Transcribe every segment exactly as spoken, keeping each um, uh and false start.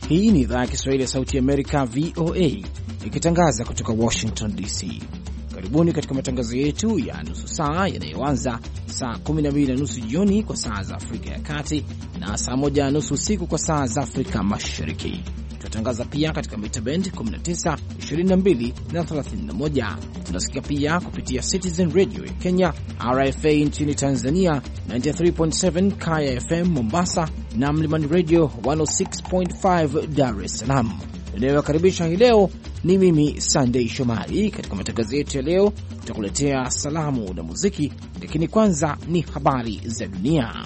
Hii ni idhaa ya Kiswahili ya Sauti ya Amerika, V O A, ikitangaza kutoka Washington D C. Karibuni katika matangazo yetu ya nusu saa yanayoanza saa kumi na mbili na nusu jioni kwa saa za Afrika ya Kati na saa moja na nusu usiku kwa saa za Afrika Mashariki. Tunatangaza pia katika mita band kumi na tisa, ishirini na mbili na thelathini na moja. Tunasikia pia kupitia Citizen Radio ya Kenya, R F A nchini Tanzania, tisini na tatu nukta saba Kaya F M Mombasa na Mlimani Radio mia sita nukta tano Dar es Salaam. Ninayowakaribisha hii leo ni mimi Sunday Shomari. Katika matangazo yetu ya leo tutakuletea salamu na muziki, lakini kwanza ni habari za dunia.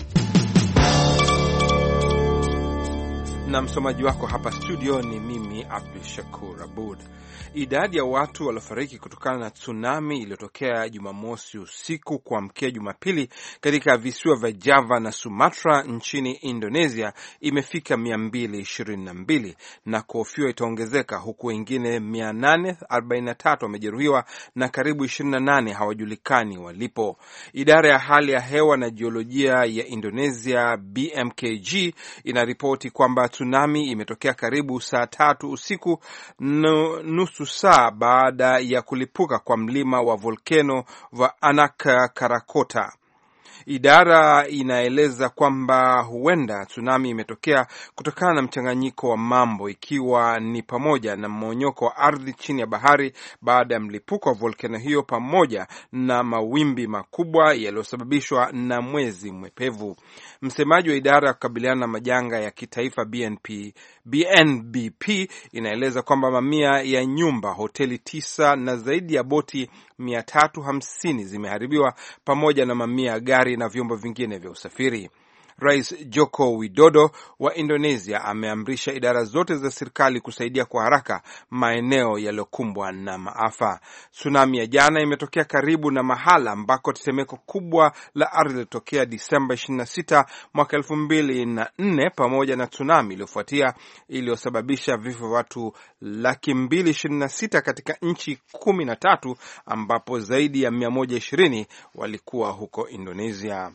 Na msomaji wako hapa studio ni mimi Abdul Shakur Abud. Idadi ya watu waliofariki kutokana na tsunami iliyotokea Jumamosi usiku kuamkia Jumapili katika visiwa vya Java na Sumatra nchini Indonesia imefika mia mbili ishirini na mbili na kuhofiwa itaongezeka, huku wengine mia nane arobaini na tatu wamejeruhiwa na karibu ishirini na nane hawajulikani walipo. Idara ya hali ya hewa na jiolojia ya Indonesia B M K G inaripoti kwamba tsunami imetokea karibu saa tatu usiku, nusu saa baada ya kulipuka kwa mlima wa volkano wa Anak Krakatau. Idara inaeleza kwamba huenda tsunami imetokea kutokana na mchanganyiko wa mambo, ikiwa ni pamoja na mmonyoko wa ardhi chini ya bahari baada ya mlipuko wa volkano hiyo, pamoja na mawimbi makubwa yaliyosababishwa na mwezi mwepevu. Msemaji wa idara ya kukabiliana na majanga ya kitaifa B N P, B N B P inaeleza kwamba mamia ya nyumba, hoteli tisa na zaidi ya boti mia tatu hamsini zimeharibiwa pamoja na mamia ya gari na vyombo vingine vya usafiri. Rais Joko Widodo wa Indonesia ameamrisha idara zote za serikali kusaidia kwa haraka maeneo yaliyokumbwa na maafa. Tsunami ya jana imetokea karibu na mahala ambako tetemeko kubwa la ardhi lilitokea Disemba ishirini na sita mwaka elfu mbili na nne, pamoja na tsunami iliyofuatia iliyosababisha vifo vya watu laki mbili ishirini na sita katika nchi kumi na tatu, ambapo zaidi ya mia moja ishirini walikuwa huko Indonesia.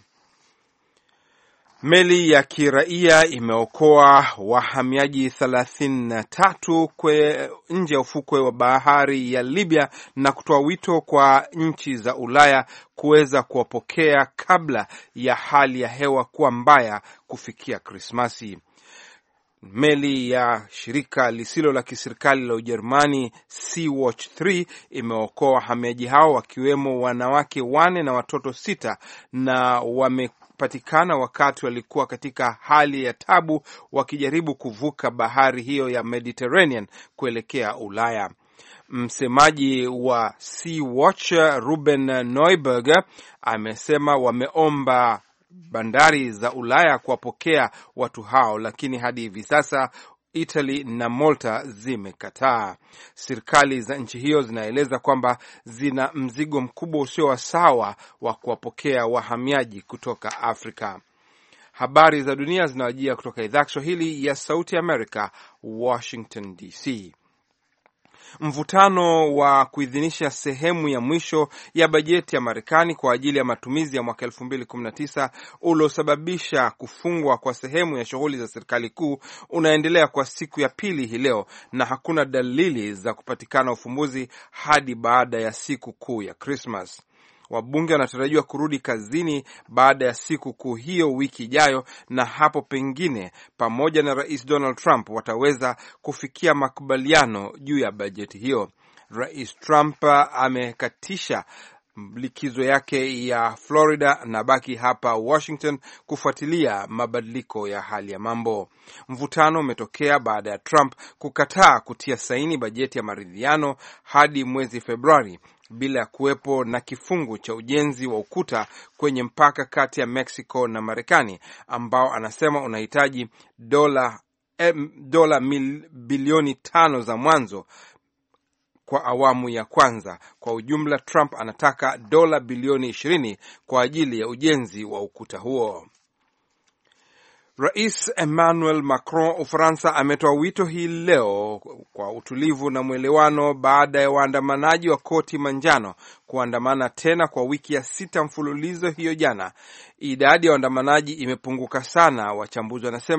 Meli ya kiraia imeokoa wahamiaji thelathini na tatu kwe nje ya ufukwe wa bahari ya Libya na kutoa wito kwa nchi za Ulaya kuweza kuwapokea kabla ya hali ya hewa kuwa mbaya kufikia Krismasi. Meli ya shirika lisilo la kiserikali la Ujerumani Sea Watch tatu imeokoa wahamiaji hao, wakiwemo wanawake wane na watoto sita, na wame patikana wakati walikuwa katika hali ya tabu wakijaribu kuvuka bahari hiyo ya Mediterranean kuelekea Ulaya. Msemaji wa Sea Watch Ruben Neuberg amesema wameomba bandari za Ulaya kuwapokea watu hao, lakini hadi hivi sasa Italy na Malta zimekataa. Serikali za nchi hiyo zinaeleza kwamba zina mzigo mkubwa usio wa sawa wa kuwapokea wahamiaji kutoka Afrika. Habari za dunia zinawajia kutoka idhaa ya Kiswahili ya Sauti Amerika, Washington D C. Mvutano wa kuidhinisha sehemu ya mwisho ya bajeti ya Marekani kwa ajili ya matumizi ya mwaka elfu mbili kumi na tisa uliosababisha kufungwa kwa sehemu ya shughuli za serikali kuu unaendelea kwa siku ya pili hii leo, na hakuna dalili za kupatikana ufumbuzi hadi baada ya siku kuu ya Christmas. Wabunge wanatarajiwa kurudi kazini baada ya siku kuu hiyo wiki ijayo, na hapo pengine pamoja na Rais Donald Trump wataweza kufikia makubaliano juu ya bajeti hiyo. Rais Trump amekatisha likizo yake ya Florida na baki hapa Washington kufuatilia mabadiliko ya hali ya mambo. Mvutano umetokea baada ya Trump kukataa kutia saini bajeti ya maridhiano hadi mwezi Februari bila ya kuwepo na kifungu cha ujenzi wa ukuta kwenye mpaka kati ya Mexico na Marekani, ambao anasema unahitaji dola dola bilioni tano za mwanzo kwa awamu ya kwanza. Kwa ujumla, Trump anataka dola bilioni ishirini kwa ajili ya ujenzi wa ukuta huo. Rais Emmanuel Macron Ufaransa ametoa wito hii leo kwa utulivu na mwelewano baada ya waandamanaji wa koti manjano kuandamana tena kwa wiki ya sita mfululizo hiyo jana. Idadi ya waandamanaji imepunguka sana, wachambuzi wanasema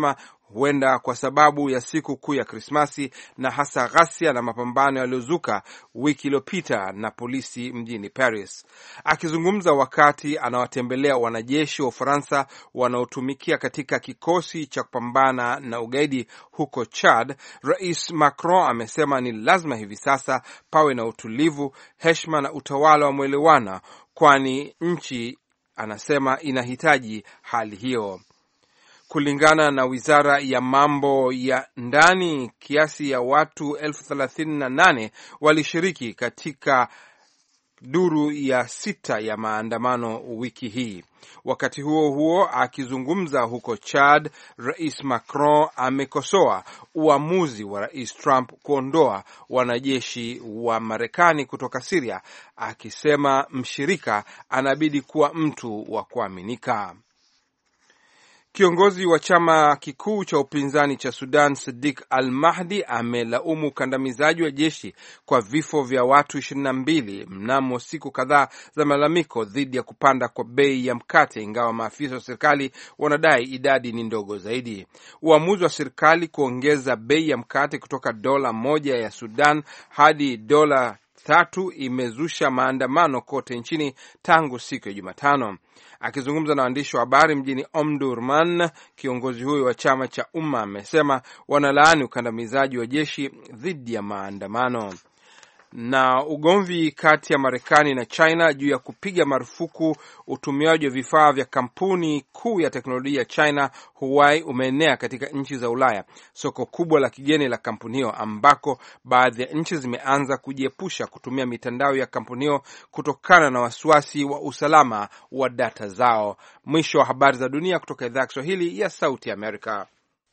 huenda kwa sababu ya siku kuu ya Krismasi na hasa ghasia na mapambano yaliyozuka wiki iliyopita na polisi mjini Paris. Akizungumza wakati anawatembelea wanajeshi wa Ufaransa wanaotumikia katika kikosi cha kupambana na ugaidi huko Chad, Rais Macron amesema ni lazima hivi sasa pawe na utulivu, heshima na utawala wa mwelewana, kwani nchi anasema inahitaji hali hiyo. Kulingana na wizara ya mambo ya ndani, kiasi ya watu elfu thelathini na nane walishiriki katika duru ya sita ya maandamano wiki hii. Wakati huo huo, akizungumza huko Chad, Rais Macron amekosoa uamuzi wa Rais Trump kuondoa wanajeshi wa Marekani kutoka Syria, akisema mshirika anabidi kuwa mtu wa kuaminika. Kiongozi wa chama kikuu cha upinzani cha Sudan, Sadiq al-Mahdi, amelaumu ukandamizaji wa jeshi kwa vifo vya watu ishirini na mbili mnamo siku kadhaa za malalamiko dhidi ya kupanda kwa bei ya mkate, ingawa maafisa wa serikali wanadai idadi ni ndogo zaidi. Uamuzi wa serikali kuongeza bei ya mkate kutoka dola moja ya Sudan hadi dola tatu imezusha maandamano kote nchini tangu siku ya Jumatano. Akizungumza na waandishi wa habari mjini Omdurman, kiongozi huyo wa chama cha Umma amesema wanalaani ukandamizaji wa jeshi dhidi ya maandamano. Na ugomvi kati ya Marekani na China juu ya kupiga marufuku utumiaji wa vifaa vya kampuni kuu ya teknolojia ya China Huawei umeenea katika nchi za Ulaya, soko kubwa la kigeni la kampuni hiyo, ambako baadhi ya nchi zimeanza kujiepusha kutumia mitandao ya kampuni hiyo kutokana na wasiwasi wa usalama wa data zao. Mwisho wa habari za dunia kutoka idhaa ya Kiswahili ya Sauti ya Amerika.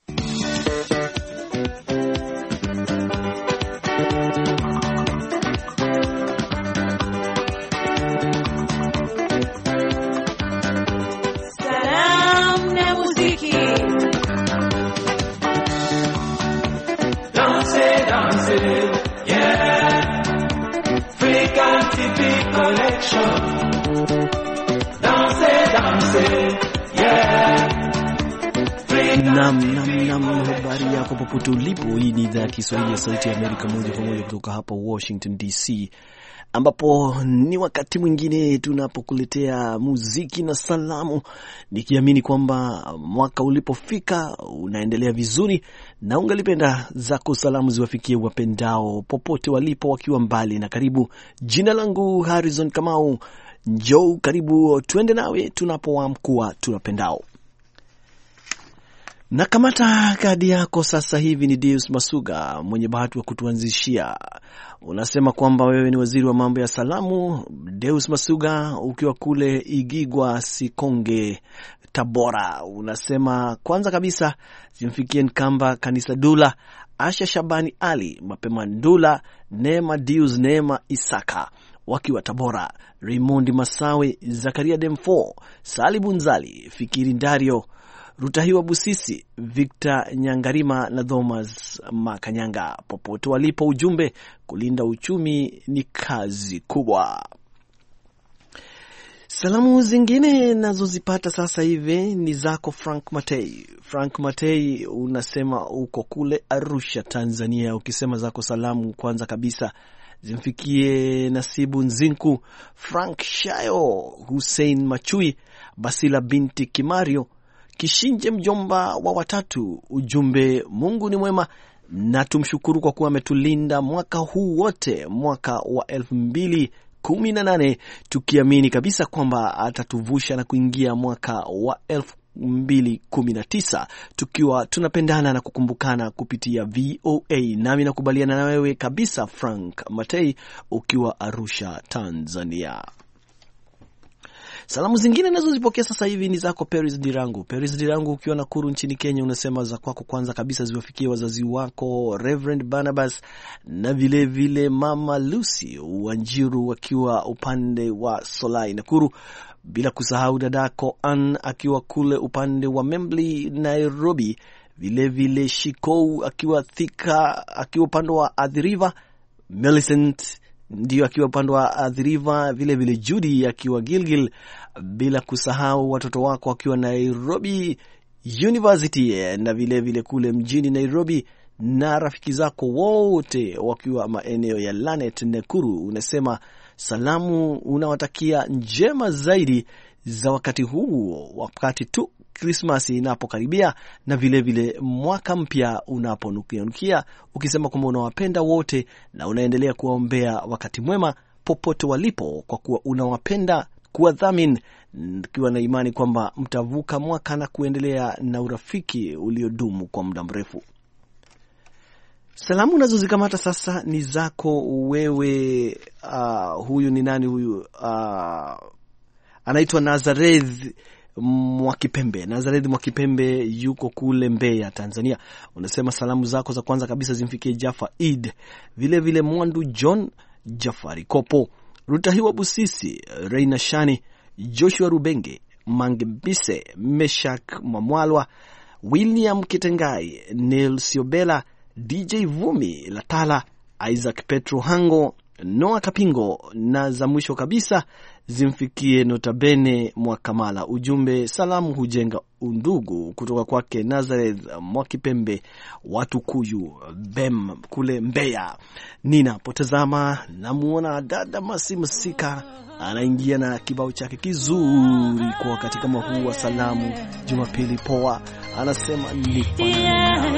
Nam nam nam, habari yako popote ulipo. Hii ni idhaa ya Kiswahili ya Sauti ya Amerika, moja kwa moja kutoka hapa Washington D C, ambapo ni wakati mwingine tunapokuletea muziki na salamu, nikiamini kwamba mwaka ulipofika unaendelea vizuri na ungalipenda zako salamu ziwafikie wapendao popote walipo, wakiwa mbali na karibu. Jina langu Harrison Kamau, njoo karibu tuende nawe tunapoamkua tunapendao. Na kamata kadi yako sasa hivi ni Deus Masuga, mwenye bahati wa kutuanzishia. Unasema kwamba wewe ni waziri wa mambo ya salamu, Deus Masuga, ukiwa kule Igigwa Sikonge, Tabora. Unasema kwanza kabisa zimfikie Nkamba Kanisa Dula, Asha Shabani Ali, Mapema Ndula, Neema Deus, Neema Isaka wakiwa Tabora, Raymond Masawe, Zakaria Demfo, Salibu Nzali, Fikiri Ndario, Rutahiwa Busisi, Victor Nyangarima na Thomas Makanyanga, popote walipo. Ujumbe, kulinda uchumi ni kazi kubwa. Salamu zingine nazozipata sasa hivi ni zako Frank Matei. Frank Matei, unasema uko kule Arusha, Tanzania. Ukisema zako salamu kwanza kabisa zimfikie Nasibu Nzinku, Frank Shayo, Hussein Machui, Basila binti Kimario, Kishinje mjomba wa watatu. Ujumbe, Mungu ni mwema na tumshukuru kwa kuwa ametulinda mwaka huu wote, mwaka wa elfu mbili kumi na nane, tukiamini kabisa kwamba atatuvusha na kuingia mwaka wa elfu mbili kumi na tisa tukiwa tunapendana na kukumbukana kupitia V O A. Nami nakubaliana na wewe kabisa Frank Matei, ukiwa Arusha, Tanzania. Salamu zingine nazo zipokea sasa hivi ni zako Paris Dirangu. Paris Dirangu, ukiwa Nakuru nchini Kenya, unasema za kwako kwanza kabisa ziwafikie wazazi wako Reverend Barnabas na vile vile Mama Lucy Wanjiru wakiwa upande wa Solai Nakuru, bila kusahau dadako Ann akiwa kule upande wa Membli Nairobi, vile vile Shikou akiwa Thika akiwa upande wa Athi River, Millicent ndio akiwa upande wa Athi River, vile vile Judy akiwa Gilgil, bila kusahau watoto wako akiwa Nairobi University na vile vile kule mjini Nairobi, na rafiki zako wote wakiwa maeneo ya Lanet Nakuru. Unasema salamu unawatakia njema zaidi za wakati huu, wakati tu Christmas inapokaribia na vile vile mwaka mpya unaponukia, ukisema kwamba unawapenda wote na unaendelea kuwaombea wakati mwema popote walipo, kwa kuwa unawapenda, kuwadhamini, ukiwa na imani kwamba mtavuka mwaka na kuendelea na urafiki uliodumu kwa muda mrefu. Salamu unazozikamata sasa ni zako wewe. Uh, huyu ni nani huyu? Uh, anaitwa Nazareth Mwakipembe. Nazareth Mwakipembe yuko kule Mbeya, Tanzania. Unasema salamu zako za kwanza kabisa zimfikie Jaffa Eid, vile vile Mwandu John, Jafari Kopo, Rutahiwa Busisi, Reina Shani, Joshua Rubenge, Mangembise, Meshak Mwamwalwa, William Kitengai, Neil Siobela, D J Vumi Latala, Isaac Petro Hango, Noah Kapingo, na za mwisho kabisa zimfikie Notabene Mwakamala. Ujumbe, salamu hujenga undugu, kutoka kwake Nazareth Mwakipembe, watu kuyu Bem kule Mbeya. Nina potazama na muona dada Masi Musika anaingia na kibao chake kizuri kwa wakati kama huu wa salamu Jumapili poa. Anasema nipo yeah.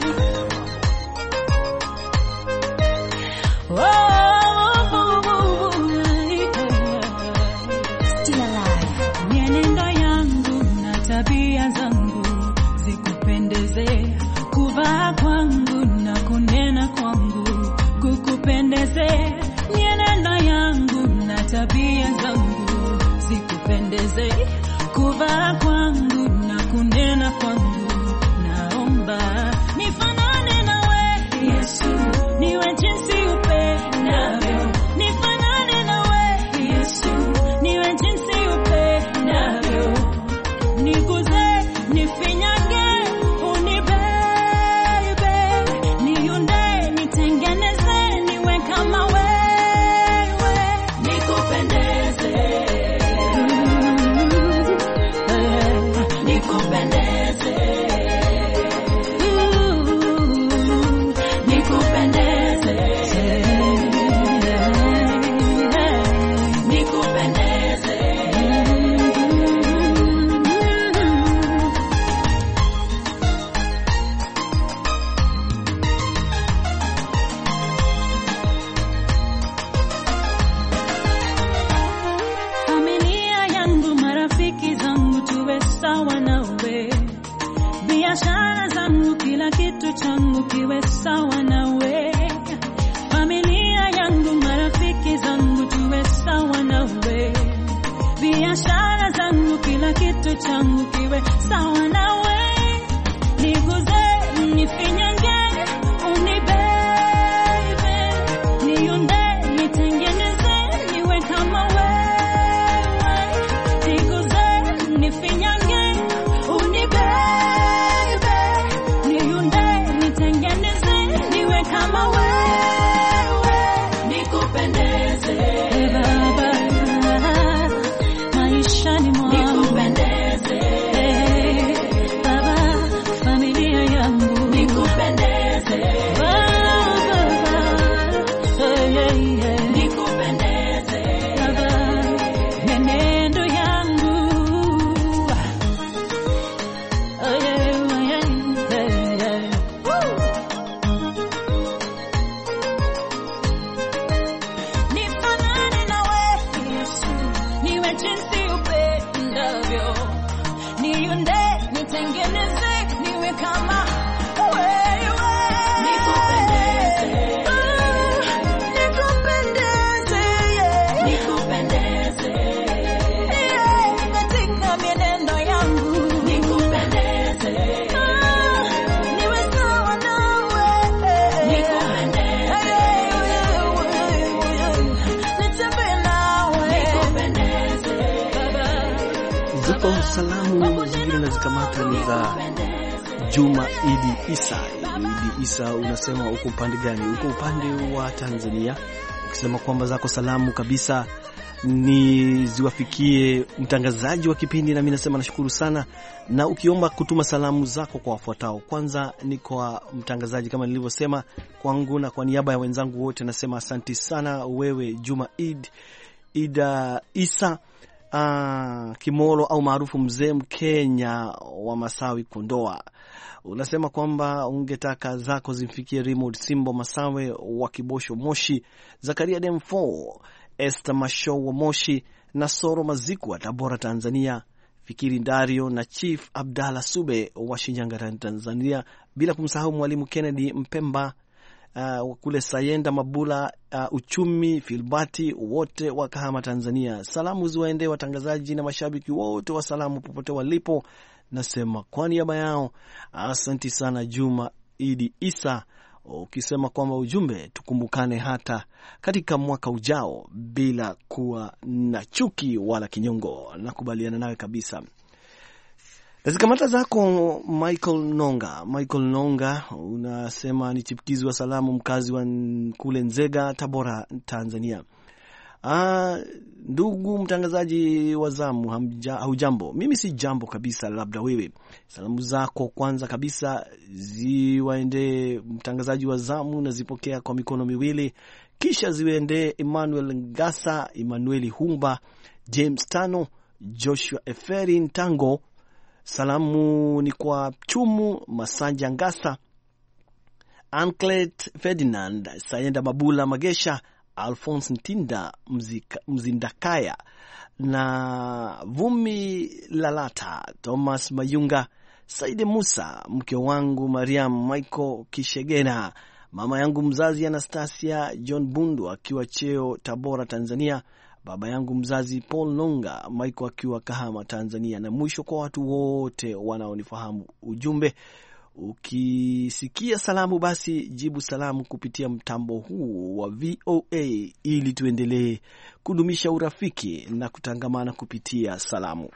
Tabia zangu zikupendeze, kuvaa kwangu na kunena kwangu kukupendeze. Mienendo yangu na tabia zangu zikupendeze, kuvaa kwangu na kunena kwangu. Naomba nifanane nawe Yesu, niwe jinsi upendavyo. Nifanane nawe Yesu, niwe jinsi upendavyo. Niguze, nifinyage, unibebe, niunde, nitengeneze, niwe kama wewe, nikupendeze, nikupendeze, nikupendeze, nikupendeze. Biashara zangu, kila kitu changu kiwe sawa nawe. Familia yangu, marafiki zangu, tuwe sawa nawe. Biashara zangu, kila kitu changu kiwe sawa nawe. Niguze, nifinyange, unibebe, niunde, nitengeneze, niwe kama wewe. Niguze, nifinyange, unibebe, kama wewe, nikupendeze Baba, maishani mwangu nikupendeze Baba, familia yangu nikupendeze Baba, nikupendeze Baba, menendo yangu salamu zingine na zikamata ni za Juma Idi Isa. Idi Isa, unasema uko upande gani? Uko upande wa Tanzania, ukisema kwamba zako salamu kabisa ni ziwafikie mtangazaji wa kipindi, na mimi nasema nashukuru sana, na ukiomba kutuma salamu zako kwa wafuatao. Kwanza ni kwa mtangazaji kama nilivyosema kwangu, na kwa niaba ya wenzangu wote nasema asanti sana wewe Juma Eid Ida Isa uh, Kimolo au maarufu Mzee Mkenya wa Masawi Kondoa. Unasema kwamba ungetaka zako zimfikie Remote Simbo Masawe wa Kibosho Moshi, Zakaria Demfo, Esther Masho wa Moshi, Nasoro Maziku wa Tabora Tanzania, Fikiri Dario na Chief Abdalla Sube wa Shinyanga Tanzania, bila kumsahau Mwalimu Kennedy Mpemba uh, kule Sayenda Mabula, uh, Uchumi Filbati, wote wa Kahama Tanzania. Salamu ziwaendee watangazaji na mashabiki wote wa salamu popote walipo. Nasema kwa niaba yao asante sana Juma Idi Isa, ukisema kwamba ujumbe tukumbukane hata katika mwaka ujao bila kuwa na chuki wala kinyongo. Nakubaliana nawe kabisa. Nazikamata zako Michael Nonga. Michael Nonga unasema ni chipukizi wa salamu, mkazi wa kule Nzega, Tabora, Tanzania. Ah, ndugu mtangazaji wa zamu, haujambo? Mimi si jambo kabisa, labda wewe. Salamu zako kwanza kabisa ziwaende mtangazaji wa zamu, na zipokea kwa mikono miwili, kisha ziwaende Emmanuel Ngasa, Emmanuel Humba, James Tano, Joshua Eferi Ntango. Salamu ni kwa Chumu Masanja Ngasa, Anklet Ferdinand, Sayenda Mabula Magesha, Alphonse Ntinda Mzika, Mzindakaya na Vumi Lalata, Thomas Mayunga, Saide Musa, mke wangu Mariam Michael Kishegena, mama yangu mzazi Anastasia John Bundu akiwa Cheo Tabora Tanzania, baba yangu mzazi Paul Nonga Michael akiwa Kahama Tanzania, na mwisho kwa watu wote wanaonifahamu. Ujumbe, ukisikia salamu basi jibu salamu kupitia mtambo huu wa V O A ili tuendelee kudumisha urafiki na kutangamana kupitia salamu.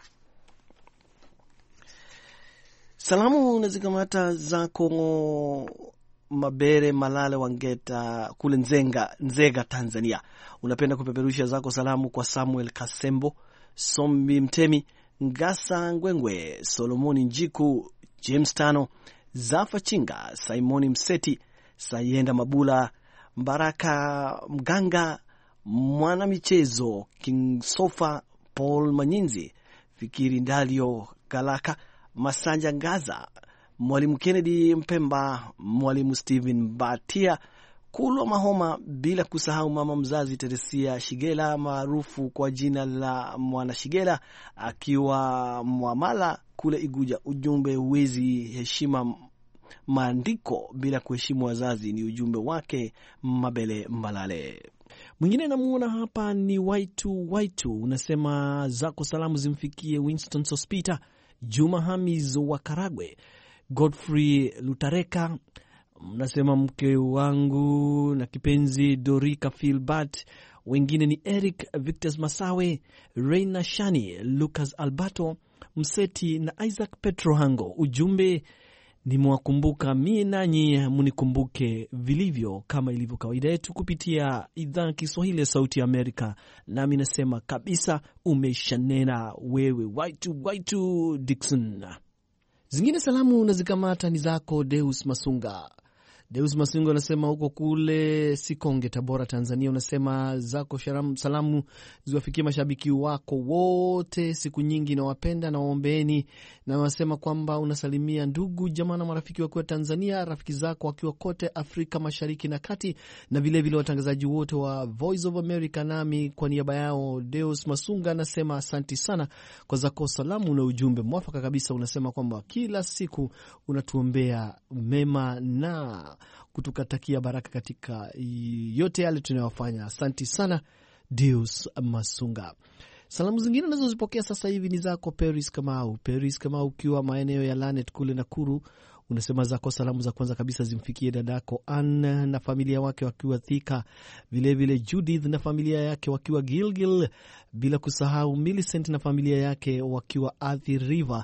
Salamu nazikamata zako Mabere Malale Wangeta kule Nzenga, Nzega Tanzania. Unapenda kupeperusha zako salamu kwa Samuel Kasembo, Sombi Mtemi, Ngasa Ngwengwe, Solomoni Njiku, James Tano, Zafa Chinga, Simoni Mseti, Sayenda Mabula, Mbaraka Mganga, Mwana Michezo, King Sofa, Paul Manyinzi, Fikiri Ndalio Galaka, Masanja Ngaza, Mwalimu Kennedy Mpemba, Mwalimu Steven Batia, Kulwa Mahoma, bila kusahau mama mzazi Teresia Shigela maarufu kwa jina la Mwana Shigela akiwa Mwamala kule Iguja. Ujumbe, uwezi heshima maandiko bila kuheshimu wazazi, ni ujumbe wake Mabele Mbalale. Mwingine namuona hapa ni Waitu Waitu, unasema zako salamu zimfikie Winston Sospita, Juma Hamiz wa Karagwe, Godfrey Lutareka, mnasema mke wangu na kipenzi Dorika Philbert, wengine ni Eric Victor Masawe, Reina Shani, Lucas Alberto Mseti na Isaac Petro Hango. Ujumbe, nimewakumbuka mie nanyi munikumbuke vilivyo, kama ilivyo kawaida yetu kupitia idhaa Kiswahili ya Sauti ya Amerika. Nami nasema kabisa umeshanena wewe Waitu Waitu Dixon. Zingine salamu na zikamata ni zako Deus Masunga. Deus Masunga unasema huko kule Sikonge, Tabora, Tanzania. Unasema zako sharamu, salamu ziwafikie mashabiki wako wote, siku nyingi na wapenda na waombeeni, na unasema kwamba unasalimia ndugu jamaa na marafiki wakiwa Tanzania, rafiki zako wakiwa kote Afrika Mashariki na Kati, na vile vile watangazaji wote wa Voice of America. Nami kwa niaba yao Deus Masunga anasema asanti sana kwa zako salamu na ujumbe mwafaka kabisa. Unasema kwamba kila siku unatuombea mema na kutukatakia baraka katika yote yale tunayofanya. Asanti sana Deus Masunga. Salamu zingine nazo zipokea sasa hivi ni zako Paris Kamau. Paris Kamau ukiwa maeneo ya Lanet kule Nakuru, unasema zako salamu za kwanza kabisa zimfikie dadako Ann na familia wake wakiwa Thika, vile vile Judith na familia yake wakiwa Gilgil, bila kusahau Millicent na familia yake wakiwa Athi River.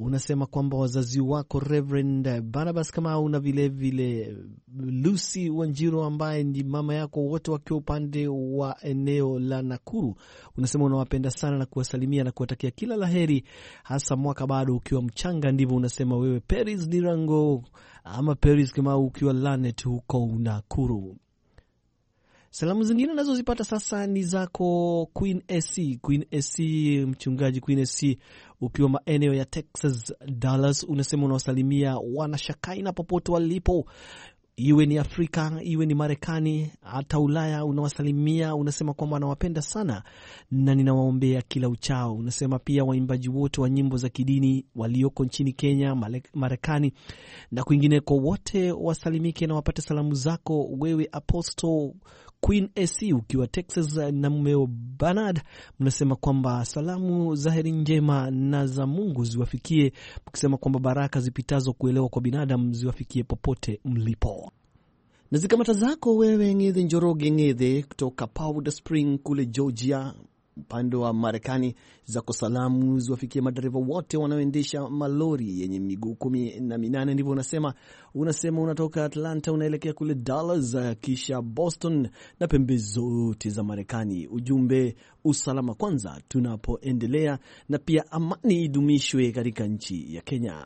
unasema kwamba wazazi wako Reverend Barnabas Kamau na vile vile Lucy Wanjiru ambaye ni mama yako, wote wakiwa upande wa eneo la Nakuru. Unasema unawapenda sana na kuwasalimia na kuwatakia kila laheri, hasa mwaka bado ukiwa mchanga. Ndivyo unasema wewe Paris Nirango ama Paris Kamau ukiwa Lanet huko Nakuru. Salamu zingine nazo zipata sasa ni zako Queen A C. Queen A C, mchungaji Queen A C ukiwa maeneo ya Texas, Dallas. Unasema unawasalimia wanashakaina popote walipo, iwe ni Afrika, iwe ni Marekani, hata Ulaya. Unawasalimia, unasema kwamba anawapenda sana na ninawaombea kila uchao. Unasema pia waimbaji wote wa nyimbo za kidini walioko nchini Kenya, Marekani na kwingineko wote wasalimike na wapate salamu zako wewe Apostle Queen A C ukiwa Texas na mmeo Bernard. Mnasema kwamba salamu za heri njema na za Mungu ziwafikie, mkisema kwamba baraka zipitazo kuelewa kwa binadamu ziwafikie popote mlipo. Na zikamata zako wewe Ng'ethe Njoroge Ng'ethe kutoka Powder Spring kule Georgia upande wa Marekani. Zako salamu ziwafikie madereva wote wanaoendesha malori yenye miguu kumi na minane. Ndivyo unasema. Unasema unatoka Atlanta unaelekea kule Dallas, kisha Boston na pembe zote za Marekani. Ujumbe, usalama kwanza tunapoendelea, na pia amani idumishwe katika nchi ya Kenya.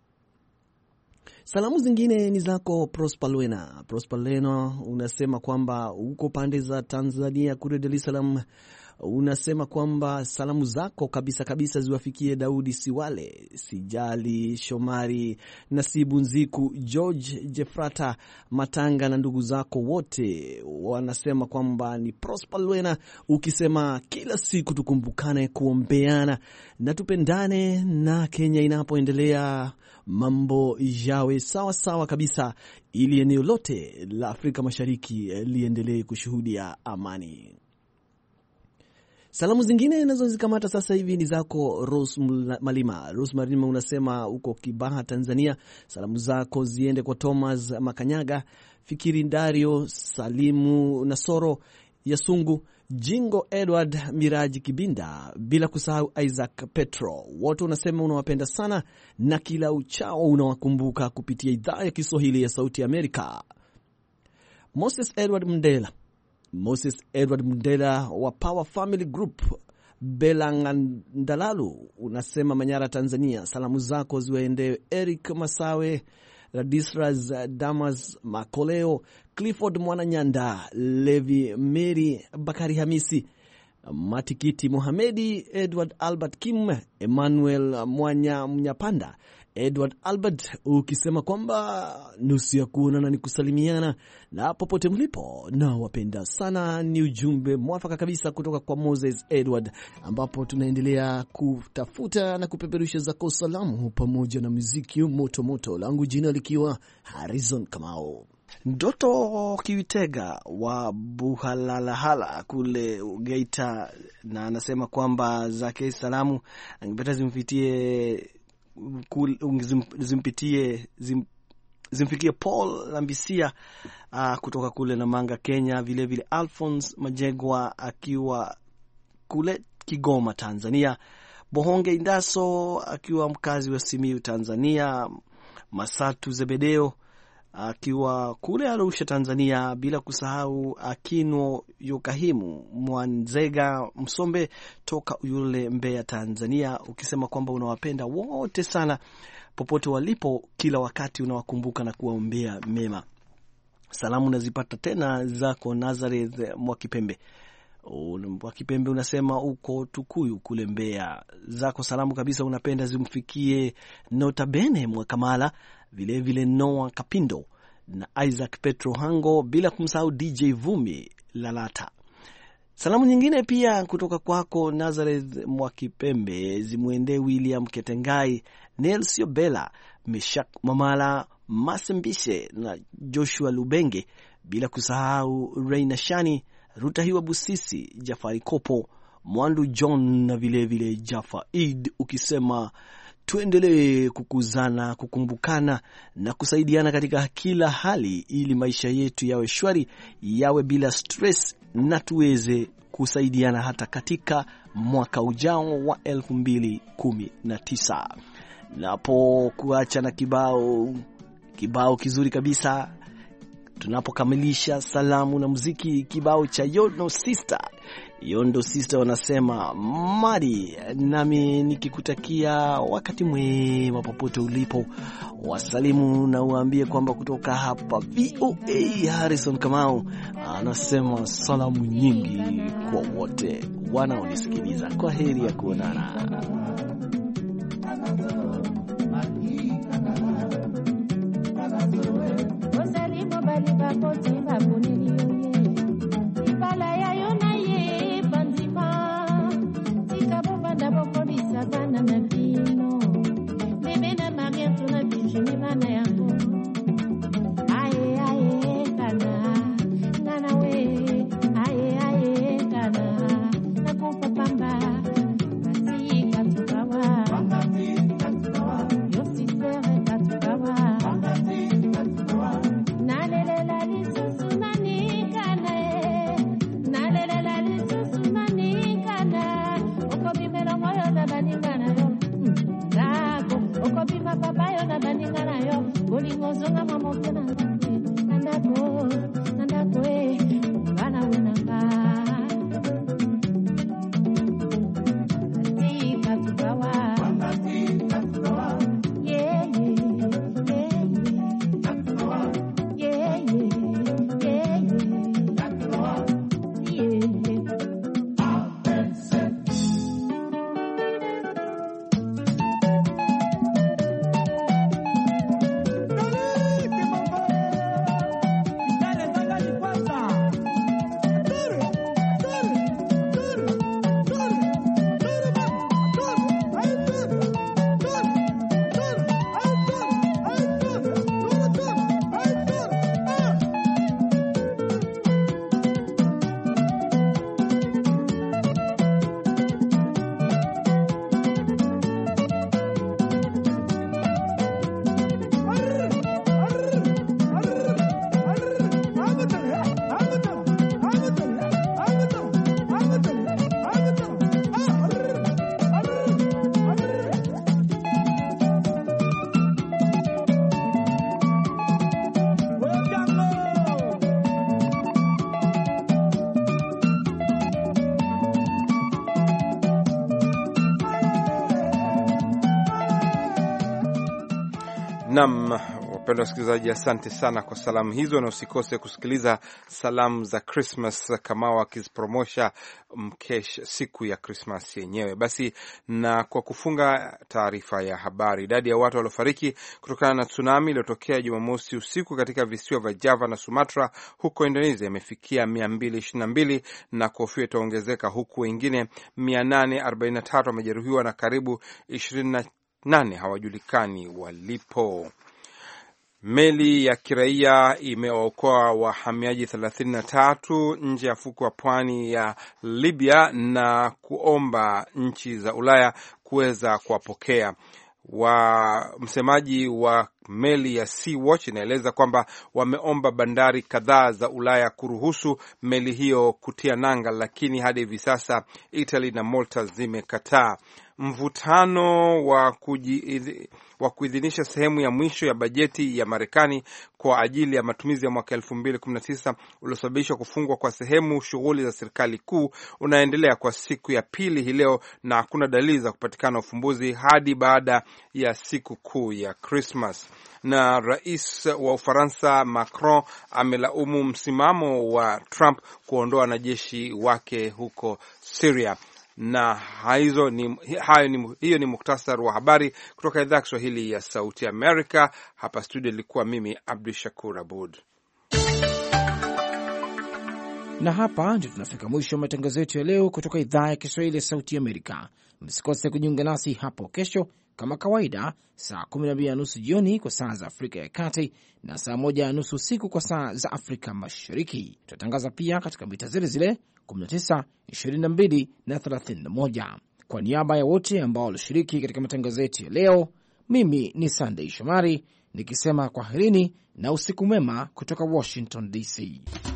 Salamu zingine ni zako Prosper Lwena. Prosper Lwena unasema kwamba uko pande za Tanzania kule Dar es Salaam. Unasema kwamba salamu zako kabisa kabisa ziwafikie Daudi Siwale, Sijali Shomari, Nasibu Nziku, George Jefrata Matanga na ndugu zako wote. Wanasema kwamba ni Prosper Lwena ukisema kila siku tukumbukane kuombeana na tupendane, na Kenya inapoendelea mambo yawe sawa sawa kabisa, ili eneo lote la Afrika Mashariki liendelee kushuhudia amani. Salamu zingine nazo zikamata sasa hivi ni zako Rose Malima. Rose Malima unasema uko Kibaha, Tanzania. Salamu zako ziende kwa Thomas Makanyaga, Fikiri Dario, Salimu Nasoro, Yasungu, Jingo Edward, Miraji Kibinda, bila kusahau Isaac Petro. Wote unasema unawapenda sana na kila uchao unawakumbuka kupitia idhaa ya Kiswahili ya Sauti ya Amerika. Moses Edward Mndela. Moses Edward Mndela wa Power Family Group Belangandalalu unasema Manyara, Tanzania. Salamu zako ziwaende Eric Masawe, Radisras Damas Makoleo, Clifford Mwananyanda, Levi Mary, Bakari Hamisi, Matikiti Mohamedi, Edward Albert Kim, Emmanuel Mwanya Mnyapanda, Edward Albert, ukisema kwamba nusu ya kuonana ni kusalimiana na popote mlipo na wapenda sana. Ni ujumbe mwafaka kabisa kutoka kwa Moses Edward, ambapo tunaendelea kutafuta na kupeperusha zako salamu pamoja na muziki moto moto, langu jina likiwa Harrison Kamau. Ndoto Kiwitega wa Buhalalahala kule Geita, na anasema kwamba zake salamu angependa zimfikie zimpitie zim, zimfikie Paul Lambisia uh, kutoka kule Namanga, Kenya, vile vile Alphonse Majegwa akiwa kule Kigoma, Tanzania, Bohonge Indaso akiwa mkazi wa Simiyu, Tanzania, Masatu Zebedeo akiwa kule Arusha, Tanzania, bila kusahau Akino Yokahimu Mwanzega Msombe toka Uyule, Mbeya, Tanzania, ukisema kwamba unawapenda wote sana popote walipo, kila wakati unawakumbuka na kuwaombea mema. Salamu nazipata tena zako Nazareth Mwakipembe. Mwakipembe unasema uko Tukuyu kule Mbeya. Zako salamu kabisa unapenda zimfikie Notabene Mwakamala, vile vile Noah Kapindo na Isaac Petro Hango, bila kumsahau D J Vumi Lalata. Salamu nyingine pia kutoka kwako Nazareth Mwakipembe zimuende William Ketengai, Nelsio Bella, Meshak Mamala, Masembishe na Joshua Lubenge, bila kusahau Reina Shani, Ruta Hiwa Busisi, Jafari Kopo, Mwandu John na vile vile Jaffa Eid, ukisema tuendelee kukuzana, kukumbukana na kusaidiana katika kila hali, ili maisha yetu yawe shwari, yawe bila stress, na tuweze kusaidiana hata katika mwaka ujao wa elfu mbili kumi na tisa. napokuacha na kibao kibao kizuri kabisa tunapokamilisha salamu na muziki, kibao cha Yondo Sister. Yondo Sister wanasema Mari, nami nikikutakia wakati mwema popote ulipo. Wasalimu na uambie kwamba kutoka hapa V O A Harrison Kamau anasema salamu nyingi kwa wote wanaonisikiliza. Kwa heri ya kuonana. Naam, wapendwa wasikilizaji, asante sana kwa salamu hizo, na usikose kusikiliza salamu za Christmas kama wakipromosha mkesh siku ya Christmas yenyewe. Basi, na kwa kufunga taarifa ya habari, idadi ya watu waliofariki kutokana na tsunami iliyotokea Jumamosi usiku katika visiwa vya Java na Sumatra huko Indonesia imefikia mia mbili ishirini na mbili na kuhofiwa itaongezeka, huku wengine mia nane arobaini na tatu wamejeruhiwa na karibu ishirini na nane hawajulikani walipo. Meli ya kiraia imewaokoa wahamiaji thelathini na tatu nje ya fuko wa pwani ya Libya na kuomba nchi za Ulaya kuweza kuwapokea. Wa msemaji wa meli ya Sea Watch inaeleza kwamba wameomba bandari kadhaa za Ulaya kuruhusu meli hiyo kutia nanga, lakini hadi hivi sasa Italy na Malta zimekataa. Mvutano wa kuji wa kuidhinisha sehemu ya mwisho ya bajeti ya Marekani kwa ajili ya matumizi ya mwaka elfu mbili kumi na tisa uliosababisha kufungwa kwa sehemu shughuli za serikali kuu unaendelea kwa siku ya pili hii leo, na hakuna dalili za kupatikana ufumbuzi hadi baada ya siku kuu ya Christmas. Na rais wa Ufaransa Macron amelaumu msimamo wa Trump kuondoa wanajeshi wake huko Syria. Na hizo ni, hayo ni, hiyo ni muktasari wa habari kutoka idhaa ya Kiswahili ya Sauti Amerika. Hapa studio ilikuwa mimi Abdul Shakur Abud, na hapa ndio tunafika mwisho wa matangazo yetu ya leo kutoka idhaa ya Kiswahili ya Sauti Amerika. Msikose kujiunga nasi hapo kesho kama kawaida, saa kumi na mbili na nusu jioni kwa saa za Afrika ya Kati na saa moja na nusu usiku kwa saa za Afrika Mashariki. Tutatangaza pia katika mita zile zile kumi na tisa, ishirini na mbili na thelathini na moja. Kwa niaba ya wote ambao walishiriki katika matangazo yetu ya leo, mimi ni Sunday Shomari nikisema kwaherini na usiku mwema kutoka Washington D C.